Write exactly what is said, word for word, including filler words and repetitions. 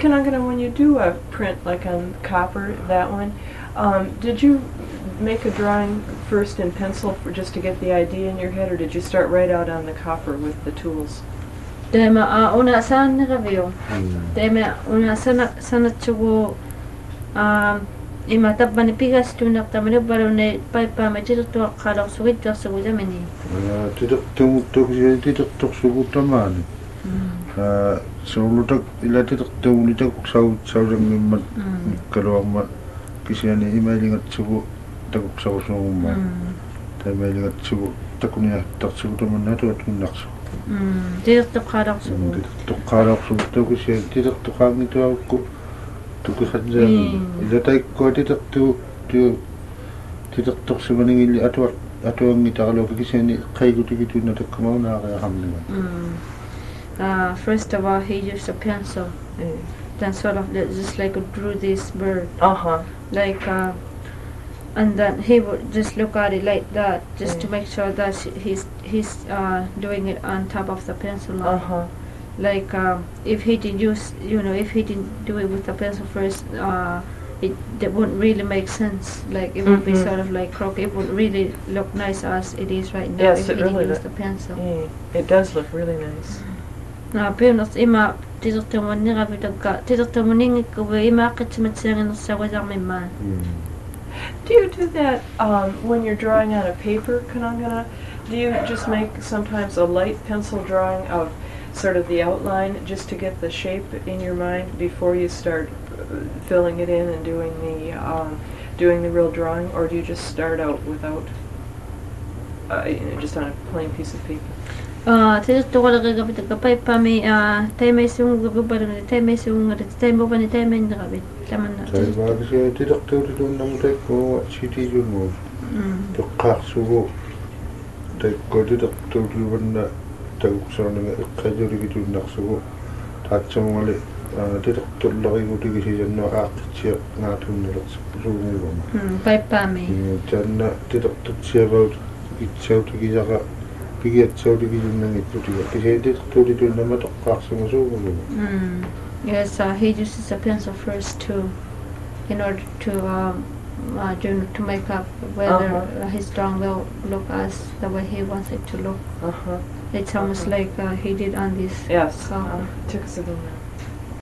Kanangana, when you do a print like on copper, that one, um, did you make a drawing first in pencil for just to get the idea in your head, or did you start right out on the copper with the tools? Tema a una sana review. Tema una sana sana chugo um imata panipigas tunak tamane barone pai pa machito to kala sulit to suguja meni. Ah, tidak temu tok jadi tidak tok sugut tamani. Ah, solutak ila tidak temu tidak sau sau yang mat kalau mat kisian ini mailingat sugu tak sau sau mat. Tapi mailingat sugu takunya tak sugu tamana tu tu nak sugu. Tidak tok kala sugu. Tidak tok kala sugu tu kisian tidak tok kami tu aku tu kesaja. Ila tak kau tidak tu tu tidak tok sebenarnya ini atau atau yang kita kalau kisian ini kayu tu gitu nak kemau nak hamil. Uh, first of all, he used a pencil, mm. then sort of just like drew this bird. Uh huh. Like, uh, and then he would just look at it like that, just mm. to make sure that he's he's uh, doing it on top of the pencil line. Uh huh. Like, um, if he didn't use, you know, if he didn't do it with the pencil first, uh, it that wouldn't really make sense. Like, it would mm-hmm. be sort of like crooked. It would really look nice as it is right now. Yes, if it he really didn't use does. the pencil. Yeah, it does look really nice. Na penas ima tidokto manira vidagga tidokto maningi ko ima kitmatsangan sa wajang may man. Do you do that um, when you're drawing on a paper, Kanangana? Do you just make sometimes a light pencil drawing of sort of the outline just to get the shape in your mind before you start filling it in and doing the um, doing the real drawing, or do you just start out without uh, you know, just on a plain piece of paper? Ah, tidokto ko lagi gabit kapay pa may ah tay may sung gabi pa rin tay may sung rin tay mo pa ni tay may gabit tama na. Tay bago siya tidokto dito nang tay ko city yun mo. To kaksugo. Tay ko tidokto dito na tay ko sa nang kayo dito naksugo. Tatsa mo mali. Tidokto lagi ko dito siya na akit natin na sugo mo. Hmm, pay pa may. Diyan na tidokto siya ba itsaw to kisa ka. Yes, uh, he uses a pencil first to, in order to um, uh, do, to make up whether uh-huh. his drawing will look as the way he wants it to look. Uh-huh. It's almost uh-huh. like uh, he did on this. Yes. Cover. Uh,